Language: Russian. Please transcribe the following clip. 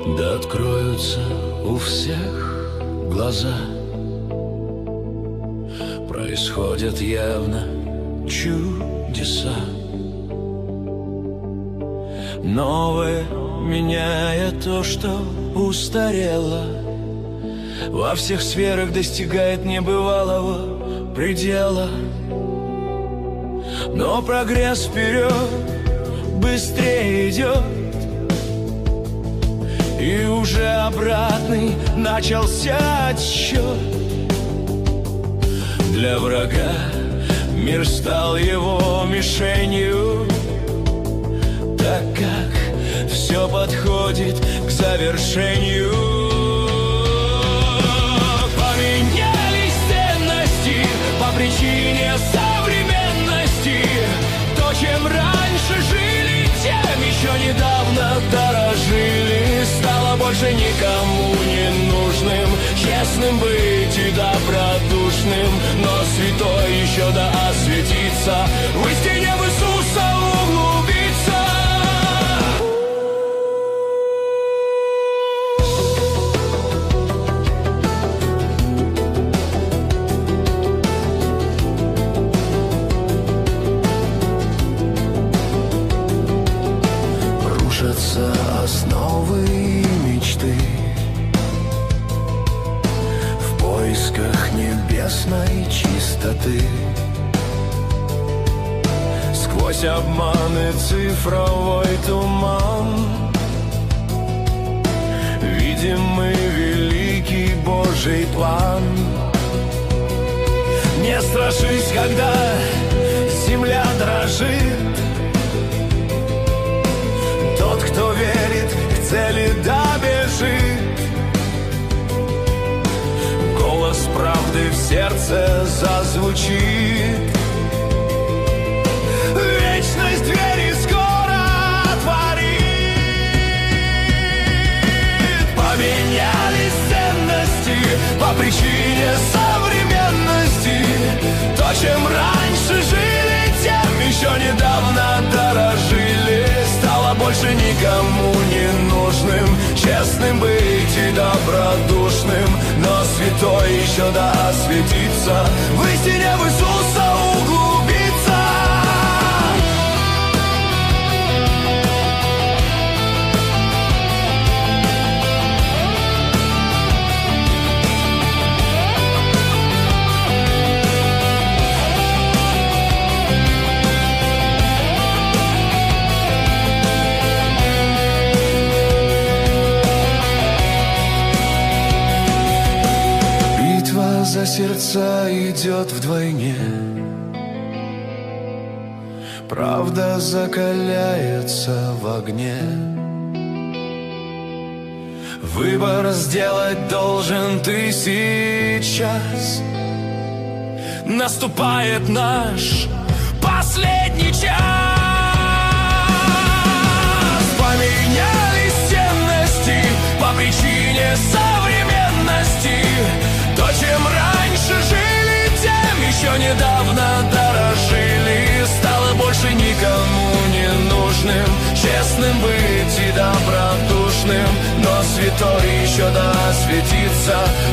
Да откроются у всех глаза. Происходят явно чудеса. Новое меняет то, что устарело. Во всех сферах достигает небывалого предела. Но прогресс вперед быстрее идет, и уже обратный начался отсчет. Для врага мир стал его мишенью, так как все подходит к завершению. Поменялись ценности по причине современности. То, чем раньше жили, тем еще недавно дорожили. Стало больше никому не нужным честным быть и добродушным. Но святой еще да осветится, в истине в Иисуса углубиться. Рушатся основы мечты в поисках небесной чистоты. Сквозь обман и цифровой туман видим мы великий Божий план. Не страшись, когда земля дрожит. Тот, кто верит, к цели добежит. Голос правды в сердце зазвучит. Вечность двери скоро отворит. Поменялись ценности по причине современности. То, чем раньше жили, тем еще недавно дорожили. Стало больше никому не нужным честным быть и добродушным. Но святой еще да осветится, в истине в Иисуса углубиться. За сердца идет вдвойне. Правда закаляется в огне. Выбор сделать должен ты сейчас. Наступает наш последний час. Поменялись ценности по причине современности. То, чем раньше жили, тем еще недавно дорожили. Стало больше никому не нужным честным быть и добродушным. Но святой еще да осветится,